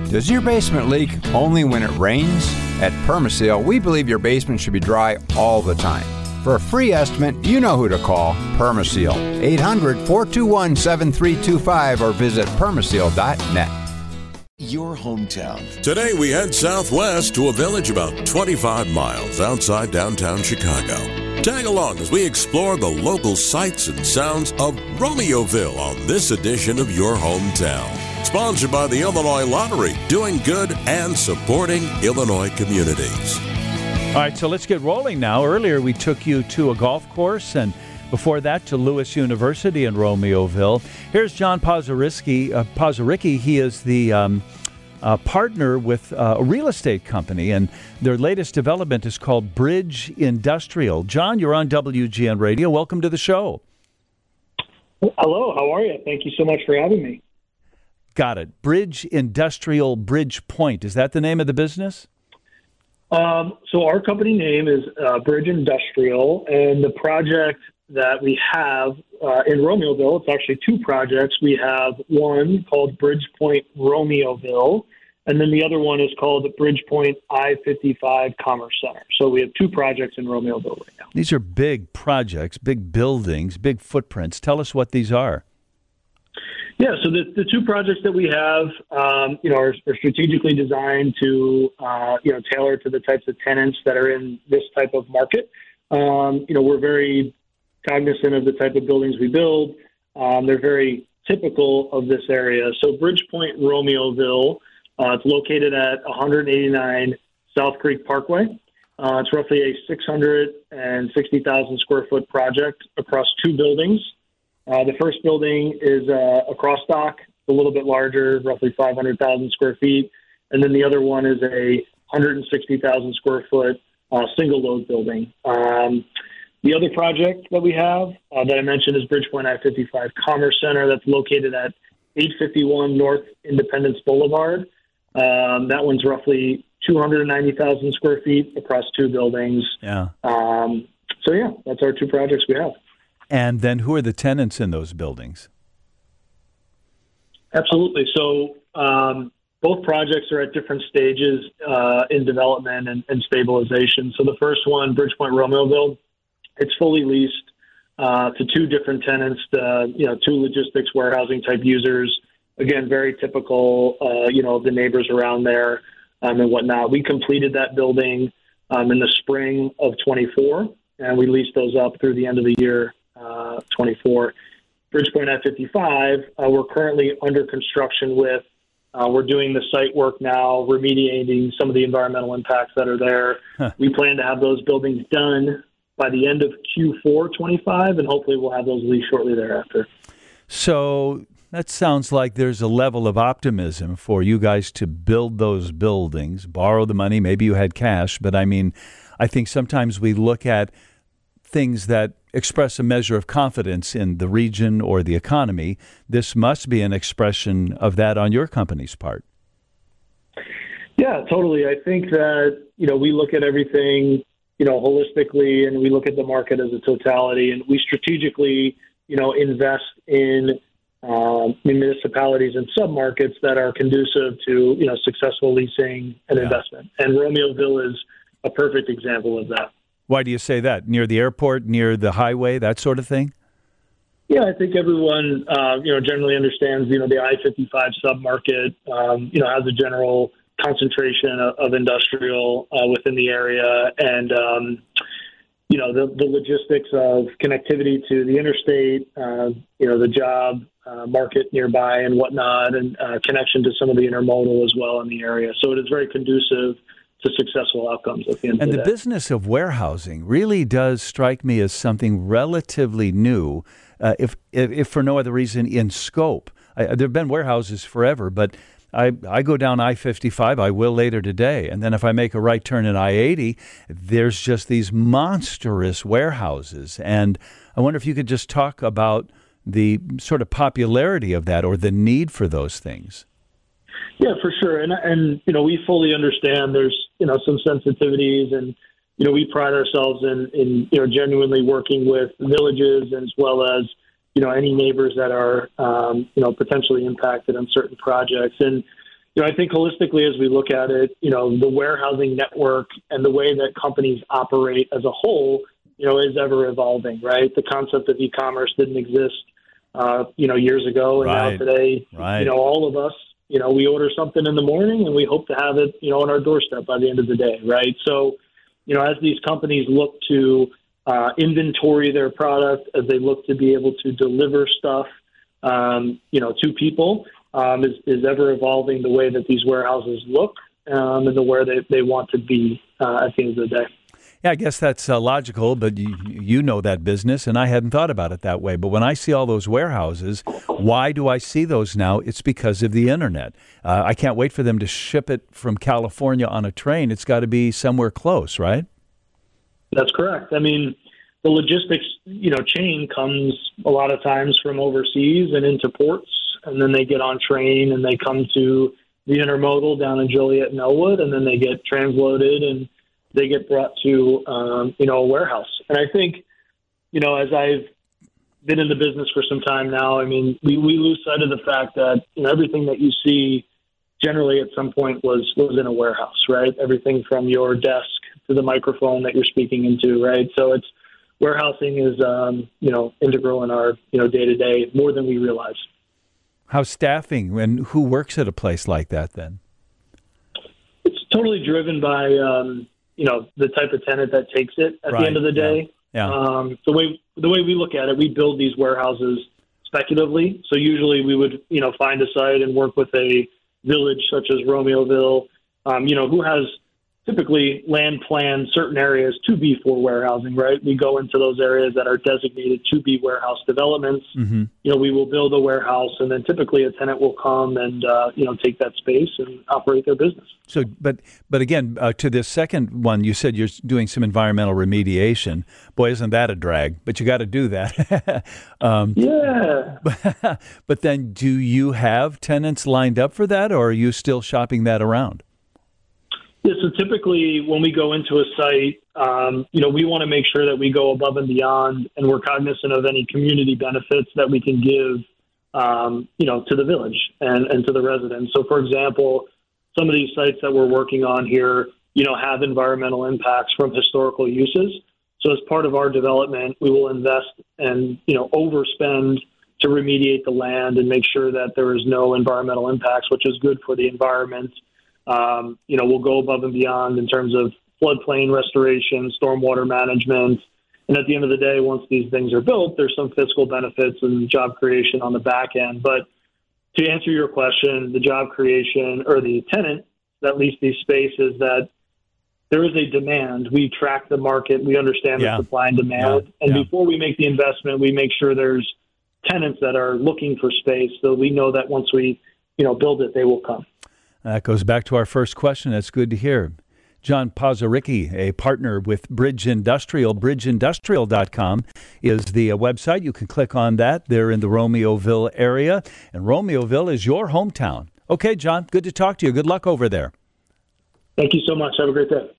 Does your basement leak only when it rains? At Permaseal, we believe your basement should be dry all the time. For a free estimate, you know who to call, Permaseal. 800-421-7325 or visit permaseal.net. Your hometown. Today we head southwest to a village about 25 miles outside downtown Chicago. Tag along as we explore the local sights and sounds of Romeoville on this edition of Your Hometown. Sponsored by the Illinois Lottery, doing good and supporting Illinois communities. All right, so let's get rolling now. Earlier we took you to a golf course, and before that to Lewis University in Romeoville. Here's John Pazaricki. He is the partner with a real estate company, and their latest development is called Bridge Industrial. John, you're on WGN Radio. Welcome to the show. Hello, how are you? Thank you so much for having me. Got it. Bridge Industrial Bridge Point. Is that the name of the business? So our company name is Bridge Industrial, and the project that we have in Romeoville, it's actually two projects. We have one called Bridge Point Romeoville, and then the other one is called the Bridge Point I-55 Commerce Center. So we have two projects in Romeoville right now. These are big projects, big buildings, big footprints. Tell us what these are. Yeah, so the two projects that we have, are strategically designed to, tailor to the types of tenants that are in this type of market. We're very cognizant of the type of buildings we build. They're very typical of this area. So Bridge Point Romeoville, it's located at 189 South Creek Parkway. It's roughly a 660,000 square foot project across two buildings. The first building is a cross dock, a little bit larger, roughly 500,000 square feet. And then the other one is a 160,000 square foot single load building. The other project that we have that I mentioned is Bridgepoint I-55 Commerce Center that's located at 851 North Independence Boulevard. That one's roughly 290,000 square feet across two buildings. Yeah. That's our two projects we have. And then who are the tenants in those buildings? Absolutely. So both projects are at different stages in development and stabilization. So the first one, Bridgepoint Romeoville, it's fully leased to two different tenants, two logistics warehousing type users. Again, very typical, of the neighbors around there and whatnot. We completed that building in the spring of 24, and we leased those up through the end of the year 24. Bridgepoint I-55, we're currently under construction with. We're doing the site work now, remediating some of the environmental impacts that are there. Huh. We plan to have those buildings done by the end of Q4 25, and hopefully we'll have those leased shortly thereafter. So that sounds like there's a level of optimism for you guys to build those buildings, borrow the money. Maybe you had cash, but I think sometimes we look at things that express a measure of confidence in the region or the economy. This must be an expression of that on your company's part. Yeah, totally. I think that, we look at everything, holistically, and we look at the market as a totality, and we strategically, invest in municipalities and submarkets that are conducive to, successful leasing and investment. And Romeoville is a perfect example of that. Why do you say that? Near the airport, near the highway, that sort of thing? Yeah, I think everyone, generally understands, the I-55 submarket, has a general concentration of industrial within the area. And, the logistics of connectivity to the interstate, the job market nearby and whatnot, and connection to some of the intermodal as well in the area. So it is very conducive to successful outcomes at the end of the day. And the business of warehousing really does strike me as something relatively new, if for no other reason, in scope. There have been warehouses forever, but I go down I-55, I will later today, and then if I make a right turn in I-80, there's just these monstrous warehouses. And I wonder if you could just talk about the sort of popularity of that or the need for those things. Yeah, for sure. And we fully understand there's, some sensitivities, and, we pride ourselves in genuinely working with villages as well as, any neighbors that are, potentially impacted on certain projects. And, I think holistically, as we look at it, the warehousing network and the way that companies operate as a whole, is ever evolving, right? The concept of e-commerce didn't exist, years ago. And Right. now today, Right. all of us, we order something in the morning and we hope to have it, on our doorstep by the end of the day, right? So, as these companies look to inventory their product, as they look to be able to deliver stuff, to people, is ever evolving the way that these warehouses look and the where they want to be at the end of the day. Yeah, I guess that's logical, but you know that business, and I hadn't thought about it that way. But when I see all those warehouses, why do I see those now? It's because of the internet. I can't wait for them to ship it from California on a train. It's got to be somewhere close, right? That's correct. I mean, the logistics, chain comes a lot of times from overseas and into ports, and then they get on train and they come to the intermodal down in Joliet and Elwood, and then they get transloaded and they get brought to, a warehouse. And I think, as I've been in the business for some time now, I mean, we lose sight of the fact that, everything that you see generally at some point was in a warehouse, right? Everything from your desk to the microphone that you're speaking into, right? So warehousing is, integral in our, day-to-day more than we realize. How's staffing, and who works at a place like that then? It's totally driven by, the type of tenant that takes it at Right. the end of the day. Yeah. The way we look at it, we build these warehouses speculatively. So usually we would, find a site and work with a village such as Romeoville, who has typically land planned certain areas to be for warehousing, right? We go into those areas that are designated to be warehouse developments. Mm-hmm. We will build a warehouse, and then typically a tenant will come and, take that space and operate their business. So, but again, to this second one, you said you're doing some environmental remediation. Boy, isn't that a drag? But you got to do that. Yeah. But then, do you have tenants lined up for that, or are you still shopping that around? Yeah, so typically when we go into a site, we want to make sure that we go above and beyond, and we're cognizant of any community benefits that we can give, to the village and to the residents. So, for example, some of these sites that we're working on here, have environmental impacts from historical uses. So as part of our development, we will invest and, overspend to remediate the land and make sure that there is no environmental impacts, which is good for the environment. We'll go above and beyond in terms of floodplain restoration, stormwater management. And at the end of the day, once these things are built, there's some fiscal benefits and job creation on the back end. But to answer your question, the job creation or the tenant that lease these spaces, that there is a demand. We track the market. We understand the supply and demand. And before we make the investment, we make sure there's tenants that are looking for space, so we know that once we, build it, they will come. That goes back to our first question. That's good to hear. John Pozoricki, a partner with Bridge Industrial. BridgeIndustrial.com is the website. You can click on that. They're in the Romeoville area, and Romeoville is your hometown. Okay, John, good to talk to you. Good luck over there. Thank you so much. Have a great day.